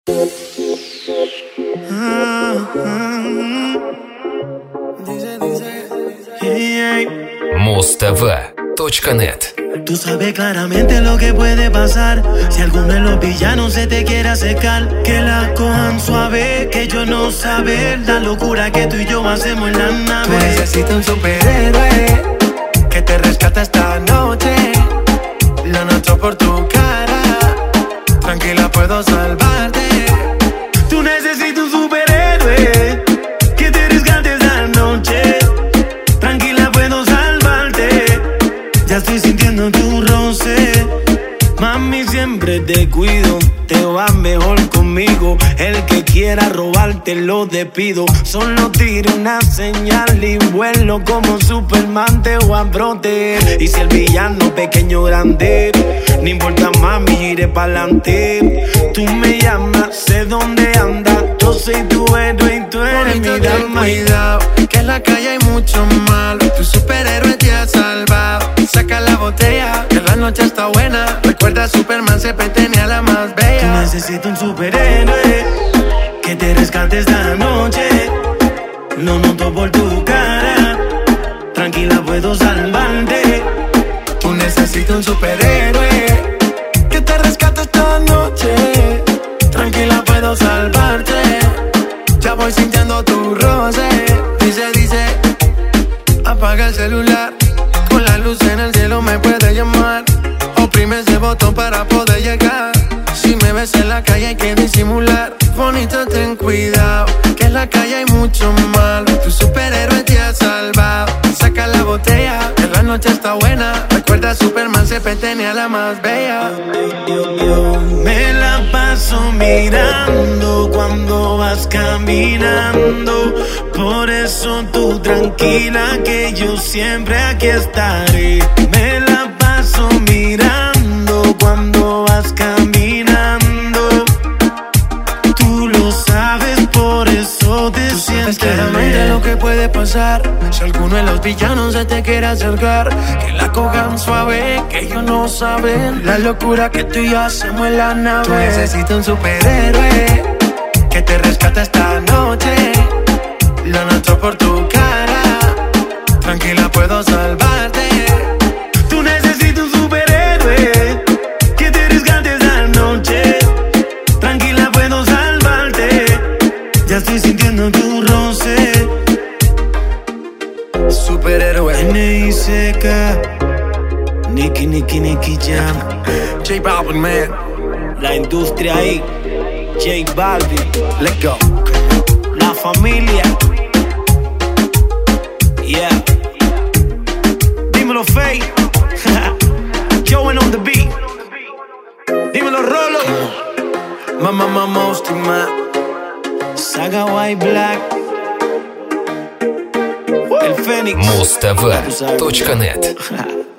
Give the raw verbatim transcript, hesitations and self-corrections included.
Муз-ТВ.нет. Tú sabes claramente lo que puede pasar si alguno de los villanos se te quiere acercar. Que la cojan suave, que yo no saber la locura que tú y yo hacemos en la nave. Tú necesitas un superhéroe que te rescate esta noche. Lo noto por tu cara, tranquila puedo salvarte. Tú necesitas un superhéroe que te rescate esta noche. Tranquila puedo salvarte. Ya estoy sintiendo tu roce. Mami, siempre te cuido. Te va mejor conmigo. El que quiera robarte lo despido. Solo tiro una señal y vuelo como Superman. Te voy a proteger. Y si el villano pequeño o grande, no importa, mami, iré pa'lante. Tú me llamas, sé dónde andas. Yo soy tu héroe y tú eres mi dama. Cuidado, que en la calle hay mucho malo. Tu superhéroe te ha salvado. Saca la botella, que la noche está buena. Recuerda, Superman siempre tenía la más Tú bella. necesitas un superhéroe que te rescate esta noche. Lo noto por tu cara. Tranquila, puedo salvarte. Tú necesitas un superhéroe que te rescate esta noche. Tranquila, puedo salvarte. Ya voy sintiendo tu roce. Dice, dice, apaga el celular. Con la luz en el cielo me puedes llamar. Oprime ese botón para poder llegar. Si me ves en la calle hay que disimular. Bonita, ten cuidado, que en la calle hay mucho malo. Tu superhéroe te ha salvado. Saca la botella, que la noche está buena. Recuerda, Superman siempre tenía la más bella. Me la paso mirando cuando vas caminando. Por eso tú tranquila que yo siempre aquí estaré. Me la paso mirando cuando vas caminando. Tú lo sabes, por eso te Tú sientes sabes claramente lo que puede pasar si alguno de los villanos se te quiere acercar. Que la cojan suave, que ellos no saben la locura que tú y yo hacemos en la nave. Tú necesitas un superhéroe que te rescate esta noche. Lo noto por tu cara, tranquila puedo salvarte. Tú necesitas un superhéroe que te rescate esta noche. Tranquila, puedo salvarte. Ya estoy sintiendo tu roce. Superhéroe N I C K, Nicky, Nicky, Nicky Jam. J Balvin, man. La industria ahí, J Balvin. Let's go. La familia. Yeah. Dímelo, Faye. Joey on the beat. Dímelo, Rolo. Mama, mama, most of my Saga White Black. El Fénix. Муз-ТВ.нет.